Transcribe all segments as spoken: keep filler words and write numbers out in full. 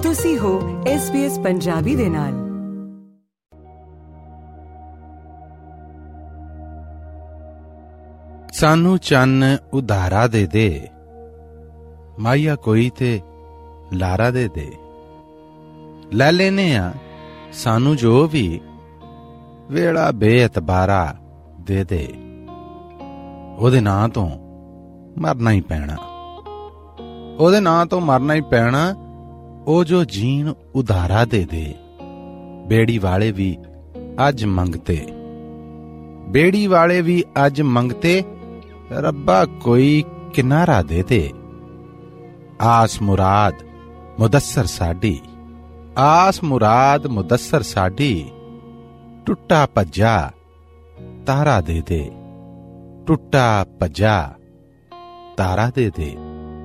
ਤੁਸੀਂ ਹੋ S B S Punjabi ਦੇ ਨਾਲ। ਸਾਨੂੰ ਚੰਨ ਉਧਾਰਾ ਦੇ ਦੇ, ਮਾਇਆ ਕੋਈ ਤੇ ਲਾਰਾ ਦੇ ਦੇ। ਲੈ ਲੈਨੇ ਆ ਸਾਨੂੰ ਜੋ ਵੀ, ਵੇਲਾ ਬੇਅਤਬਾਰਾ ਦੇ ਦੇ। ਉਹਦੇ ਨਾਂ ਤੋਂ ਮਰਨਾ ਹੀ ਪੈਣਾ, ਉਹਦੇ ਨਾਂ ਤੋਂ ਮਰਨਾ ਹੀ ਪੈਣਾ। ਉਹ ਜੋ ਜੀਣ ਉਧਾਰਾ ਦੇ ਦੇ। ਬੇੜੀ ਵਾਲੇ ਵੀ ਅੱਜ ਮੰਗਤੇ, ਬੇੜੀ ਵਾਲੇ ਵੀ ਅੱਜ ਮੰਗਤੇ। ਰੱਬਾ ਕੋਈ ਕਿਨਾਰਾ ਦੇ ਦੇ। ਆਸ ਮੁਰਾਦ ਮੁਦੱਸਰ ਸਾਡੀ, ਆਸ ਮੁਰਾਦ ਮੁਦੱਸਰ ਸਾਡੀ। ਟੁੱਟਾ ਭੱਜਾ ਤਾਰਾ ਦੇ ਦੇ, ਟੁੱਟਾ ਭੱਜਾ ਤਾਰਾ ਦੇ ਦੇ।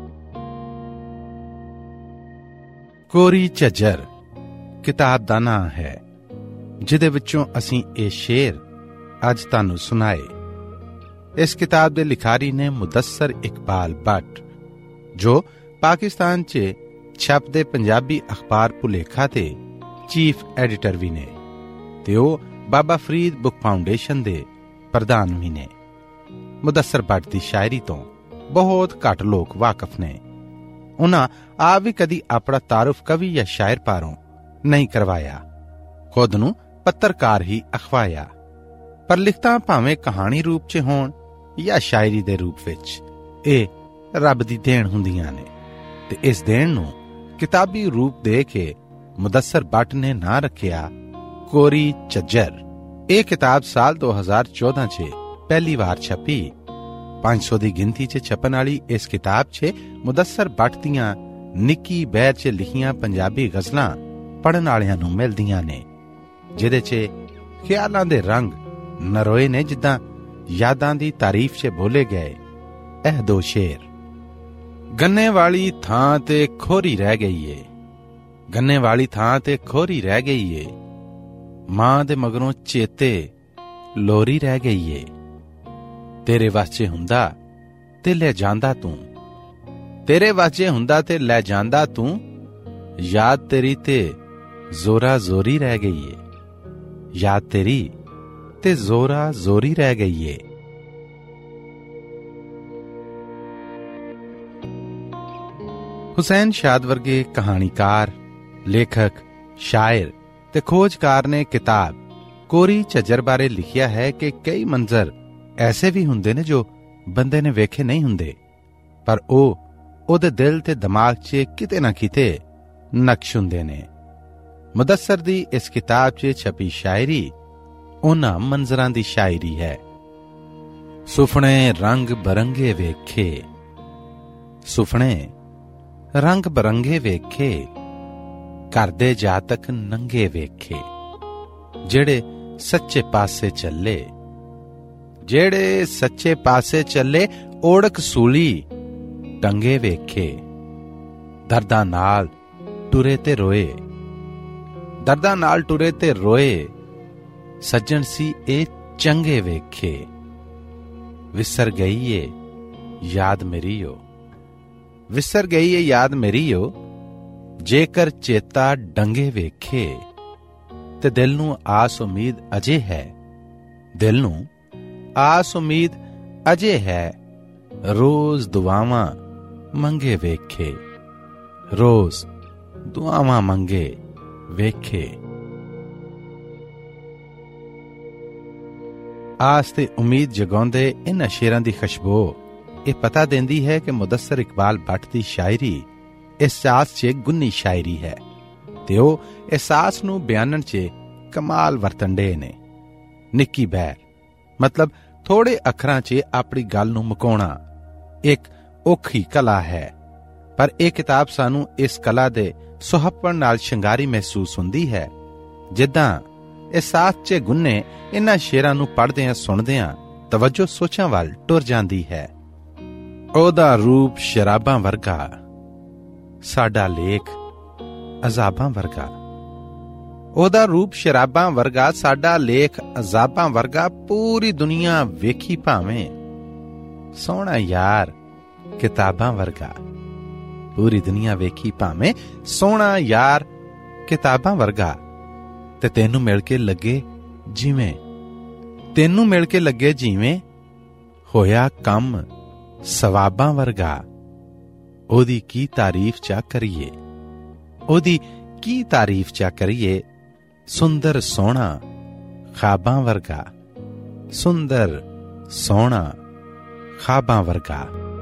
ਕੋਰੀ ਝੱਜਰ ਕਿਤਾਬ ਦਾ ਨਾਂ ਹੈ, ਜਿਹਦੇ ਵਿੱਚੋਂ ਅਸੀਂ ਇਹ ਸ਼ੇਰ ਅੱਜ ਤੁਹਾਨੂੰ ਸੁਣਾਏ। ਇਸ ਕਿਤਾਬ ਦੇ ਲਿਖਾਰੀ ਨੇ ਮੁਦੱਸਰ ਇਕਬਾਲ ਭੱਟ, ਜੋ ਪਾਕਿਸਤਾਨ 'ਚ ਛਪਦੇ ਪੰਜਾਬੀ ਅਖਬਾਰ ਭੁਲੇਖਾ ਦੇ ਚੀਫ ਐਡੀਟਰ ਵੀ ਨੇ, ਤੇ ਉਹ ਬਾਬਾ ਫਰੀਦ ਬੁੱਕ ਫਾਊਂਡੇਸ਼ਨ ਦੇ ਪ੍ਰਧਾਨ ਵੀ ਨੇ। ਮੁਦੱਸਰ ਭੱਟ ਦੀ ਸ਼ਾਇਰੀ ਤੋਂ ਬਹੁਤ ਘੱਟ ਲੋਕ ਵਾਕਫ ਨੇ। ਉਹਨਾਂ ਆਪ ਵੀ ਕਦੀ ਆਪਣਾ ਤਾਰੁਫ ਕਵੀ ਜਾਂ ਸ਼ਾਇਰ ਪਾਰੋਂ ਨਹੀਂ ਕਰਵਾਇਆ, ਖੁਦ ਨੂੰ ਪੱਤਰਕਾਰ ਹੀ ਅਖਵਾਇਆ। ਪਰ ਲਿਖਤਾਂ ਭਾਵੇਂ ਕਹਾਣੀ ਰੂਪ 'ਚ ਹੋਣ ਜਾਂ ਸ਼ਾਇਰੀ ਦੇ ਰੂਪ ਵਿੱਚ, ਇਹ ਰੱਬ ਦੀ ਦੇਣ ਹੁੰਦੀਆਂ ਨੇ, ਤੇ ਇਸ ਦੇਣ ਨੂੰ ਕਿਤਾਬੀ ਰੂਪ ਦੇ ਕੇ ਮੁਦੱਸਰ ਭੱਟ ਨੇ ਨਾਂ ਰੱਖਿਆ ਕੋਰੀ ਝੱਜਰ। ਇਹ ਕਿਤਾਬ ਸਾਲ ਦੋ ਹਜ਼ਾਰ ਚੌਦਾਂ 'ਚ ਪਹਿਲੀ ਵਾਰ ਛਪੀ। ਪੰਜ ਸੌ ਦੀ ਗਿਣਤੀ 'ਚ ਛਪਣ ਵਾਲੀ ਇਸ ਕਿਤਾਬ 'ਚ ਮੁਦੱਸਰ ਭੱਟ ਦੀਆਂ ਨਿੱਕੀ ਬਹਿਰ 'ਚ ਲਿਖੀਆਂ ਪੰਜਾਬੀ ਗਜ਼ਲਾਂ ਪੜ੍ਹਨ ਵਾਲਿਆਂ ਨੂੰ ਮਿਲਦੀਆਂ ਨੇ, ਜਿਹਦੇ 'ਚ ਖਿਆਲਾਂ ਦੇ ਰੰਗ ਨਰੋਏ ਨੇ, ਜਿੱਦਾਂ ਯਾਦਾਂ ਦੀ ਤਾਰੀਫ 'ਚ ਬੋਲੇ ਗਏ ਇਹ ਦੋ ਸ਼ੇਰ। ਗੰਨੇ ਵਾਲੀ ਥਾਂ ਤੇ ਖੋਰੀ ਰਹਿ ਗਈ ਏ, ਗੰਨੇ ਵਾਲੀ ਥਾਂ ਤੇ ਖੋਰੀ ਰਹਿ ਗਈ ਏ। ਮਾਂ ਦੇ ਮਗਰੋਂ ਚੇਤੇ ਲੋਰੀ ਰਹਿ ਗਈ ਏ। ਤੇਰੇ ਵਾਸਤੇ ਹੁੰਦਾ ਤੇ ਲੈ ਜਾਂਦਾ ਤੂੰ, ਤੇਰੇ ਵਾਸਤੇ ਹੁੰਦਾ ਤੇ ਲੈ ਜਾਂਦਾ ਤੂੰ। ਯਾਦ ਤੇਰੀ ਤੇ ਜ਼ੋਰਾ ਜ਼ੋਰੀ ਰਹਿ ਗਈ ਏ, ਯਾਦ ਤੇਰੀ ਤੇ ਜ਼ੋਰਾ ਜ਼ੋਰੀ ਰਹਿ ਗਈ ਏ। ਹੁਸੈਨ ਸ਼ਾਦ ਵਰਗੇ ਕਹਾਣੀਕਾਰ, ਲੇਖਕ, ਸ਼ਾਇਰ ਤੇ ਖੋਜਕਾਰ ਨੇ ਕਿਤਾਬ ਕੋਰੀ ਝੱਜਰ ਬਾਰੇ ਲਿਖਿਆ ਹੈ ਕਿ ਕਈ ਮੰਜ਼ਰ ਐਸੇ ਵੀ ਹੁੰਦੇ ਨੇ ਜੋ ਬੰਦੇ ਨੇ ਵੇਖੇ ਨਹੀਂ ਹੁੰਦੇ, ਪਰ ਉਹ ਉਹਦੇ ਦਿਲ ਤੇ ਦਿਮਾਗ 'ਚ ਕਿਤੇ ਨਾ ਕਿਤੇ ਨਕਸ਼ ਹੁੰਦੇ ਨੇ। ਮੁਦੱਸਰ ਦੀ ਇਸ ਕਿਤਾਬ 'ਚ ਛਪੀ ਸ਼ਾਇਰੀ ਉਹਨਾਂ ਮੰਜ਼ਰਾਂ ਦੀ ਸ਼ਾਇਰੀ ਹੈ। ਸੁਫਣੇ ਰੰਗ ਬਰੰਗੇ ਵੇਖੇ, ਸੁਫਣੇ ਰੰਗ ਬਰੰਗੇ ਵੇਖੇ। ਕਰਦੇ ਜਾਤਕ ਨੰਗੇ ਵੇਖੇ, ਜਿਹੜੇ ਸੱਚੇ ਪਾਸੇ ਚੱਲੇ, ਜਿਹੜੇ ਸੱਚੇ ਪਾਸੇ ਚੱਲੇ। ਓੜਕ ਸੂਲੀ ਟੰਗੇ ਵੇਖੇ, ਦਰਦਾਂ ਨਾਲ ਟੁਰੇ ਤੇ ਰੋਏ, ਦਰਦਾਂ ਨਾਲ ਟੁਰੇ ਤੇ ਰੋਏ। ਸੱਜਣ ਸੀ ਇਹ ਚੰਗੇ ਵੇਖੇ, ਵਿਸਰ ਗਈ ਏ ਯਾਦ ਮੇਰੀ ਓ, ਵਿਸਰ ਗਈ ਏ ਯਾਦ ਮੇਰੀ ਓ। ਜੇਕਰ ਚੇਤਾ ਡੰਗੇ ਵੇਖੇ, ਤੇ ਦਿਲ ਨੂੰ ਆਸ ਉਮੀਦ ਅਜੇ ਹੈ, ਦਿਲ ਨੂੰ ਆਸ ਉਮੀਦ ਅਜੇ ਹੈ। ਰੋਜ਼ ਦੁਆਵਾਂ ਮੰਗੇ ਵੇਖੇ, ਰੋਜ਼ ਦੁਆਵਾਂ ਮੰਗੇ ਵੇਖੇ। ਆਸ ਤੇ ਉਮੀਦ ਜਗਾਉਂਦੇ ਇਨ੍ਹਾਂ ਸ਼ੇਰਾਂ ਦੀ ਖੁਸ਼ਬੂ ਇਹ ਪਤਾ ਦਿੰਦੀ ਹੈ ਕਿ ਮੁਦੱਸਰ ਇਕਬਾਲ ਭੱਟ ਦੀ ਸ਼ਾਇਰੀ ਅਹਿਸਾਸ 'ਚ ਗੁੰਨੀ ਸ਼ਾਇਰੀ ਹੈ, ਤੇ ਉਹ ਅਹਿਸਾਸ ਨੂੰ ਬਿਆਨਣ 'ਚ ਕਮਾਲ ਵਰਤੰਡੇ ਨੇ। ਨਿੱਕੀ ਬਹਿਰ ਮਤਲਬ ਥੋੜੇ ਅੱਖਰਾਂ 'ਚ ਆਪਣੀ ਗੱਲ ਨੂੰ ਮੁਕਾਉਣਾ ਇੱਕ ਔਖੀ ਕਲਾ ਹੈ, ਪਰ ਇਹ ਕਿਤਾਬ ਸਾਨੂੰ ਇਸ ਕਲਾ ਦੇ ਸੁਹੱਪਣ ਨਾਲ ਸ਼ਿੰਗਾਰੀ ਮਹਿਸੂਸ ਹੁੰਦੀ ਹੈ। ਜਿੱਦਾਂ ਅਹਿਸਾਸ 'ਚ ਗੁੰਨੇ ਇਨ੍ਹਾਂ ਸ਼ੇਰਾਂ ਨੂੰ ਪੜ੍ਹਦਿਆਂ ਸੁਣਦਿਆਂ ਤਵੱਜੋ ਸੋਚਾਂ ਵੱਲ ਟੁਰ ਜਾਂਦੀ ਹੈ। ਉਹਦਾ ਰੂਪ ਸ਼ਰਾਬਾਂ ਵਰਗਾ, ਸਾਡਾ ਲੇਖ ਅਜ਼ਾਬਾਂ ਵਰਗਾ। ਉਹਦਾ ਰੂਪ ਸ਼ਰਾਬਾਂ ਵਰਗਾ, ਸਾਡਾ ਲੇਖ ਅਜ਼ਾਬਾਂ ਵਰਗਾ। ਪੂਰੀ ਦੁਨੀਆ ਵੇਖੀ ਭਾਵੇਂ, ਸੋਹਣਾ ਯਾਰ ਕਿਤਾਬਾਂ ਵਰਗਾ। ਪੂਰੀ ਦੁਨੀਆ ਵੇਖੀ ਭਾਵੇਂ ਸੋਹਣਾ ਯਾਰ ਕਿਤਾਬਾਂ ਵਰਗਾ, ਤੇ ਤੈਨੂੰ ਮਿਲ ਕੇ ਲੱਗੇ ਜਿਵੇਂ ਤੈਨੂੰ ਮਿਲ ਕੇ ਲੱਗੇ ਜਿਵੇਂ ਹੋਇਆ ਕੰਮ ਸਵਾਬਾਂ ਵਰਗਾ। ਉਹਦੀ ਕੀ ਤਾਰੀਫ ਚਾ ਕਰੀਏ, ਉਹਦੀ ਕੀ ਤਾਰੀਫ ਚਾ ਕਰੀਏ। ਸੁੰਦਰ ਸੋਹਣਾ ਖਾਬਾਂ ਵਰਗਾ, ਸੁੰਦਰ ਸੋਹਣਾ ਖਾਬਾਂ ਵਰਗਾ।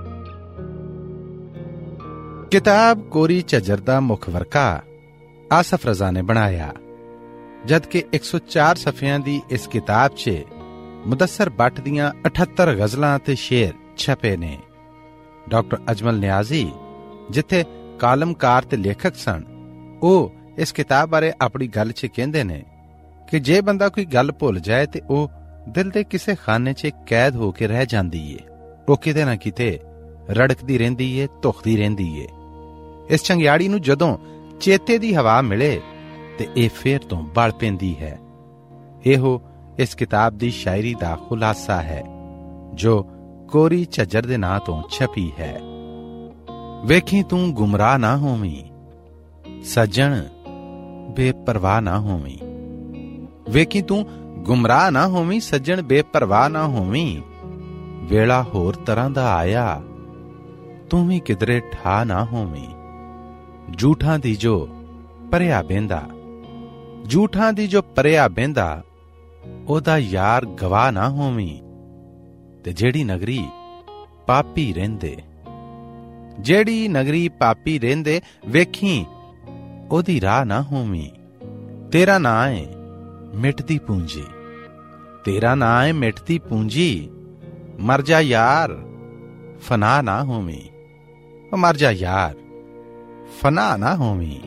ਕਿਤਾਬ ਕੋਰੀ ਝੱਜਰ ਦਾ ਮੁੱਖ ਵਰਕਾ ਆਸਫ ਰਜ਼ਾ ਨੇ ਬਣਾਇਆ, ਜਦਕਿ ਇੱਕ ਸੌ ਚਾਰ ਸਫ਼ਿਆਂ ਦੀ ਇਸ ਕਿਤਾਬ 'ਚ ਮੁਦੱਸਰ ਬੱਟ ਦੀਆਂ ਅਠੱਤਰ ਗ਼ਜ਼ਲਾਂ ਤੇ ਸ਼ੇਰ ਛਪੇ ਨੇ। ਡਾਕਟਰ ਅਜਮਲ ਨਿਆਜ਼ੀ, ਜਿੱਥੇ ਕਾਲਮਕਾਰ ਤੇ ਲੇਖਕ ਸਨ, ਉਹ ਇਸ ਕਿਤਾਬ ਬਾਰੇ ਆਪਣੀ ਗੱਲ 'ਚ ਕਹਿੰਦੇ ਨੇ ਕਿ ਜੇ ਬੰਦਾ ਕੋਈ ਗੱਲ ਭੁੱਲ ਜਾਏ ਤੇ ਉਹ ਦਿਲ ਦੇ ਕਿਸੇ ਖਾਨੇ 'ਚ ਕੈਦ ਹੋ ਕੇ ਰਹਿ ਜਾਂਦੀ ਏ। ਉਹ ਕਿਤੇ ਨਾ ਕਿਤੇ ਰੜਕਦੀ ਰਹਿੰਦੀ ਏ, ਧੁਖਦੀ ਰਹਿੰਦੀ ਏ। ਇਸ ਚੰਗਿਆੜੀ ਨੂੰ ਜਦੋਂ ਚੇਤੇ ਦੀ ਹਵਾ ਮਿਲੇ ਤੇ ਇਹ ਫੇਰ ਤੋਂ ਬਲ ਪੈਂਦੀ ਹੈ। ਇਹੋ ਇਸ ਕਿਤਾਬ ਦੀ ਸ਼ਾਇਰੀ ਦਾ ਖੁਲਾਸਾ ਹੈ, ਜੋ ਕੋਰੀ ਝੱਜਰ ਦੇ ਨਾਂ ਤੋਂ ਛਪੀ ਹੈ। ਵੇਖੀ ਤੂੰ ਗੁੰਮਰਾਹ ਨਾ ਹੋਵੀਂ, ਸੱਜਣ ਬੇਪਰਵਾਹ ਨਾ ਹੋਵੀਂ। ਵੇਖੀ ਤੂੰ ਗੁੰਮਰਾਹ ਨਾ ਹੋਵੀਂ, ਸੱਜਣ ਬੇਪਰਵਾਹ ਨਾ ਹੋਵੀਂ। ਵੇਲਾ ਹੋਰ ਤਰ੍ਹਾਂ ਦਾ ਆਇਆ, ਤੂੰ ਵੀ ਕਿਧਰੇ ਠਾ ਨਾ ਹੋਵੀਂ। ਝੂਠਾਂ ਦੀ ਜੋ ਪਰਿਆ ਬਹਿੰਦਾ, ਝੂਠਾਂ ਦੀ ਜੋ ਪਰਿਆ ਬਹਿੰਦਾ, ਉਹਦਾ ਯਾਰ ਗਵਾਹ ਨਾ ਹੋਵੀਂ। ਤੇ ਜਿਹੜੀ ਨਗਰੀ ਪਾਪੀ ਰਹਿੰਦੇ, ਜਿਹੜੀ ਨਗਰੀ ਪਾਪੀ ਰਹਿੰਦੇ, ਵੇਖੀ ਉਹਦੀ ਰਾਹ ਨਾ ਹੋਵੀਂ। ਤੇਰਾ ਨਾਂ ਏ ਮਿਟਦੀ ਪੂੰਜੀ, ਤੇਰਾ ਨਾਂ ਏ ਮਿਟਦੀ ਪੂੰਜੀ। ਮਰ ਜਾ ਯਾਰ ਫਨਾ ਨਾ ਹੋਵੀਂ, ਉਹ ਮਰ ਜਾ ਯਾਰ ਫਨਾ ਨਾ ਹੋਵੀਂ।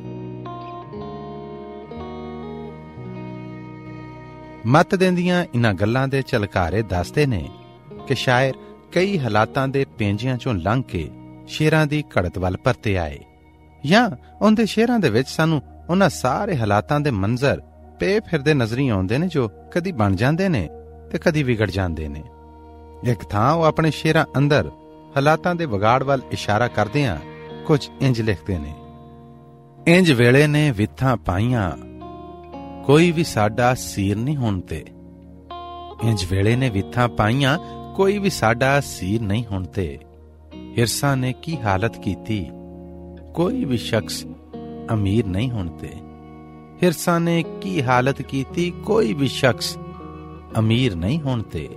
ਮੱਤ ਦਿੰਦੀਆਂ ਇਨ੍ਹਾਂ ਗੱਲਾਂ ਦੇ ਝਲਕਾਰੇ ਦੱਸਦੇ ਨੇ ਕਿ ਸ਼ਾਇਰ ਕਈ ਹਾਲਾਤਾਂ ਦੇ ਪੇਂਜਿਆਂ ਚੋਂ ਲੰਘ ਕੇ ਸ਼ੇਰਾਂ ਦੀ ਘੜਤ ਵੱਲ ਪਰਤੇ ਆਏ, ਜਾਂ ਉਹਦੇ ਸ਼ੇਰਾਂ ਦੇ ਵਿੱਚ ਸਾਨੂੰ ਉਹਨਾਂ ਸਾਰੇ ਹਾਲਾਤਾਂ ਦੇ ਮੰਜ਼ਰ ਪੇ ਫਿਰਦੇ ਨਜ਼ਰੀ ਆਉਂਦੇ ਨੇ ਜੋ ਕਦੀ ਬਣ ਜਾਂਦੇ ਨੇ ਤੇ ਕਦੀ ਵਿਗੜ ਜਾਂਦੇ ਨੇ। ਇੱਕ ਥਾਂ ਉਹ ਆਪਣੇ ਸ਼ੇਰਾਂ ਅੰਦਰ ਹਾਲਾਤਾਂ ਦੇ ਵਿਗਾੜ ਵੱਲ ਇਸ਼ਾਰਾ ਕਰਦਿਆਂ ਕੁਝ ਇੰਜ ਲਿਖਦੇ ਨੇ। ਇੰਜ ਵੇਲੇ ਨੇ ਵਿਥਾਂ ਪਾਈਆਂ, ਕੋਈ ਵੀ ਸਾਡਾ ਸੀਰ ਨਹੀਂ ਹੁਣ ਤੇ। ਇੰਜ ਵੇਲੇ ਨੇ ਵਿਥਾਂ ਪਾਈਆਂ, ਕੋਈ ਵੀ ਸਾਡਾ ਸੀਰ ਨਹੀਂ ਹੁਣ ਤੇ। ਹਿਰਸਾਂ ਨੇ ਕੀ ਹਾਲਤ ਕੀਤੀ, ਕੋਈ ਵੀ ਸ਼ਖਸ ਅਮੀਰ ਨਹੀਂ ਹੁਣ ਤੇ। ਹਿਰਸਾਂ ਨੇ ਕੀ ਹਾਲਤ ਕੀਤੀ, ਕੋਈ ਵੀ ਸ਼ਖਸ ਅਮੀਰ ਨਹੀਂ ਹੁਣ ਤੇ।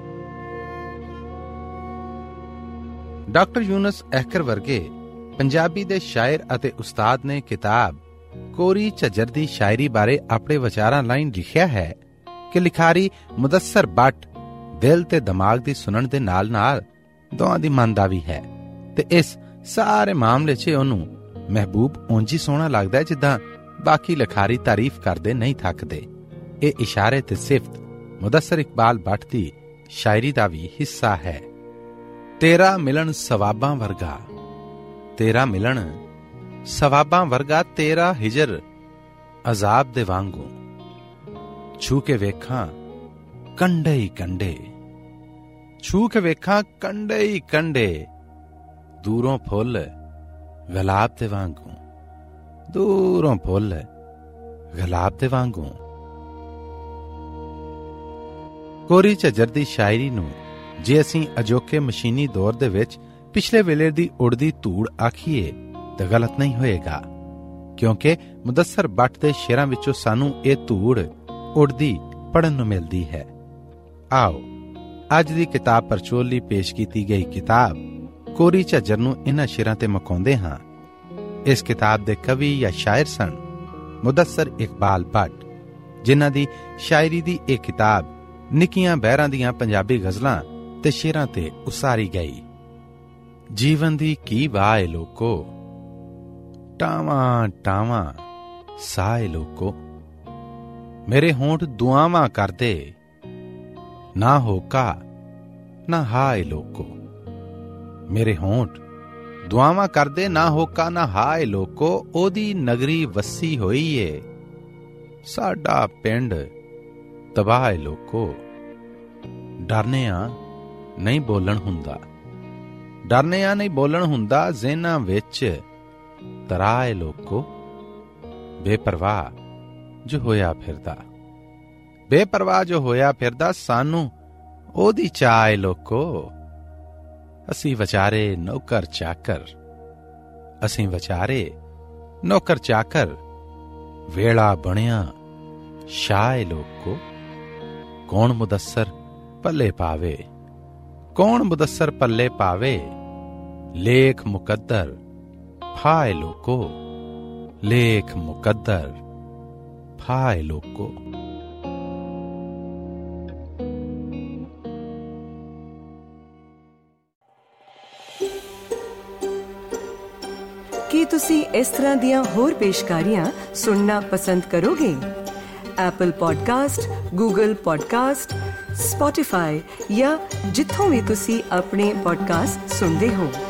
ਡਾਕਟਰ ਯੂਨਸ ਐਖਰ ਵਰਗੇ ਪੰਜਾਬੀ ਦੇ ਸ਼ਾਇਰ ਅਤੇ ਉਸਤਾਦ ਨੇ ਕਿਤਾਬ ਕੋਰੀ ਝੱਜਰ ਦੀ ਸ਼ਾਇਰੀ ਬਾਰੇ ਆਪਣੇ ਵਿਚਾਰਾਂ ਲਾਈਨ ਲਿਖਿਆ ਹੈ ਕਿ ਲਿਖਾਰੀ ਮੁਦੱਸਰ ਬੱਟ ਦਿਲ ਤੇ ਦਿਮਾਗ ਦੀ ਸੁਣਨ ਦੇ ਨਾਲ ਨਾਲ ਦੋਹਾਂ ਦੀ ਮਨ ਦਾ ਵੀ ਹੈ, ਤੇ ਇਸ ਸਾਰੇ ਮਾਮਲੇ 'ਚ ਉਹਨੂੰ ਮਹਿਬੂਬ ਉਂਝ ਹੀ ਸੋਹਣਾ ਲੱਗਦਾ ਜਿੱਦਾਂ ਬਾਕੀ ਲਿਖਾਰੀ ਤਾਰੀਫ ਕਰਦੇ ਨਹੀਂ ਥੱਕਦੇ। ਇਹ ਇਸ਼ਾਰੇ ਤੇ ਸਿਫਤ ਮੁਦੱਸਰ ਇਕਬਾਲ ਬੱਟ ਦੀ ਸ਼ਾਇਰੀ ਦਾ ਵੀ ਹਿੱਸਾ ਹੈ। ਤੇਰਾ ਮਿਲਣ ਸਵਾਬਾਂ ਵਰਗਾ, ਤੇਰਾ ਮਿਲਣ ਸਵਾਬਾਂ ਵਰਗਾ। ਤੇਰਾ ਹਿਜਰ ਅਜ਼ਾਬ ਦੇ ਵਾਂਗੂ, ਛੂ ਕੇ ਵੇਖਾਂ ਕੰਡੇ ਹੀ ਕੰਡੇ, ਛੂ ਕੇ ਵੇਖਾਂ ਕੰਡੇ ਹੀ ਕੰਡੇ। ਦੂਰੋਂ ਫੁੱਲ ਗੁਲਾਬ ਦੇ ਵਾਂਗੂ, ਦੂਰੋਂ ਫੁੱਲ ਗੁਲਾਬ ਦੇ ਵਾਂਗੂ। ਕੋਰੀ ਝੱਜਰ ਦੀ ਸ਼ਾਇਰੀ ਨੂੰ ਜੇ ਅਸੀਂ ਅਜੋਕੇ ਮਸ਼ੀਨੀ ਦੌਰ ਦੇ ਵਿੱਚ ਪਿਛਲੇ ਵੇਲੇ ਦੀ ਉੜਦੀ ਧੂੜ ਆਖੀਏ ਤਾਂ ਗਲਤ ਨਹੀਂ ਹੋਏਗਾ, ਕਿਉਂਕਿ ਮੁਦੱਸਰ ਬੱਟ ਦੇ ਸ਼ੇਰਾਂ ਵਿੱਚੋਂ ਸਾਨੂੰ ਇਹ ਧੂੜ ਉੜਦੀ ਪੜਨ ਨੂੰ ਮਿਲਦੀ ਹੈ। ਆਓ ਅੱਜ ਦੀ ਕਿਤਾਬ ਪਰਚੋਲੀ ਪੇਸ਼ ਕੀਤੀ ਗਈ ਕਿਤਾਬ ਕੋਰੀ ਝੱਜਰ ਨੂੰ ਇਨ੍ਹਾਂ ਸ਼ੇਰਾਂ ਤੇ ਮਕਾਉਂਦੇ ਹਾਂ। ਇਸ ਕਿਤਾਬ ਦੇ ਕਵੀ ਜਾਂ ਸ਼ਾਇਰ ਸਨ ਮੁਦੱਸਰ ਇਕਬਾਲ ਬੱਟ, ਜਿਨ੍ਹਾਂ ਦੀ ਸ਼ਾਇਰੀ ਦੀ ਇਹ ਕਿਤਾਬ ਨਿੱਕੀਆਂ ਬਹਿਰਾਂ ਦੀਆਂ ਪੰਜਾਬੀ ਗ਼ਜ਼ਲਾਂ ਤੇ ਸ਼ੇਰਾਂ ਤੇ ਉਸਾਰੀ ਗਈ। ਜੀਵਨ ਦੀ ਕੀ ਵਾਹ ਏ ਲੋਕੋ, ਟਾਵਾਂ ਟਾਵਾਂ ਸਾਹ ਏ ਲੋਕੋ। ਮੇਰੇ ਹੋਂਠ ਦੁਆਵਾਂ ਕਰਦੇ, ਨਾ ਹੋਕਾ ਨਾ ਹਾਏ ਲੋਕੋ। ਮੇਰੇ ਹੋਂਠ ਦੁਆਵਾਂ ਕਰਦੇ, ਨਾ ਹੋਕਾ ਨਾ ਹਾਏ ਲੋਕੋ। ਉਹਦੀ ਨਗਰੀ ਵਸੀ ਹੋਈ ਏ, ਸਾਡਾ ਪਿੰਡ ਤਬਾਹ ਏ ਲੋਕੋ। ਡਰਨੇ ਆ ਨਹੀਂ ਬੋਲਣ ਹੁੰਦਾ, ਡਰਨੇ ਆ ਨਹੀਂ ਬੋਲਣ ਹੁੰਦਾ। ਜ਼ਹਿਨਾਂ ਵਿੱਚ ਤਰਾਏ ਲੋਕੋ, ਬੇਪਰਵਾਹ ਜੋ ਹੋਇਆ ਫਿਰਦਾ, ਬੇਪਰਵਾਹ ਜੋ ਹੋਇਆ ਫਿਰਦਾ, ਸਾਨੂੰ ਉਹਦੀ ਚਾਹ ਏ ਲੋਕੋ। ਅਸੀਂ ਵਿਚਾਰੇ ਨੌਕਰ ਚਾਕਰ, ਅਸੀਂ ਵਿਚਾਰੇ ਨੌਕਰ ਚਾਕਰ, ਵੇਲਾ ਬਣਿਆ ਸ਼ਾਹ ਏ ਲੋਕੋ। ਕੌਣ ਮੁਦੱਸਰ ਪੱਲੇ ਪਾਵੇ, ਕੌਣ ਮੁਦੱਸਰ ਪੱਲੇ ਪਾਵੇ, ਲੇਖ ਮੁਕੱਦਰ ਫਾਏ ਲੋਕੋ, ਲੇਖ ਮੁਕੱਦਰ ਫਾਏ ਲੋਕੋ। ਕੀ ਤੁਸੀਂ ਇਸ ਤਰ੍ਹਾਂ ਦੀਆਂ ਹੋਰ ਪੇਸ਼ਕਾਰੀਆਂ ਸੁਣਨਾ ਪਸੰਦ ਕਰੋਗੇ? Apple podcast, Google podcast, Spotify ਜਾਂ ਜਿੱਥੋਂ ਵੀ ਤੁਸੀਂ ਆਪਣੇ ਪੋਡਕਾਸਟ ਸੁਣਦੇ ਹੋ।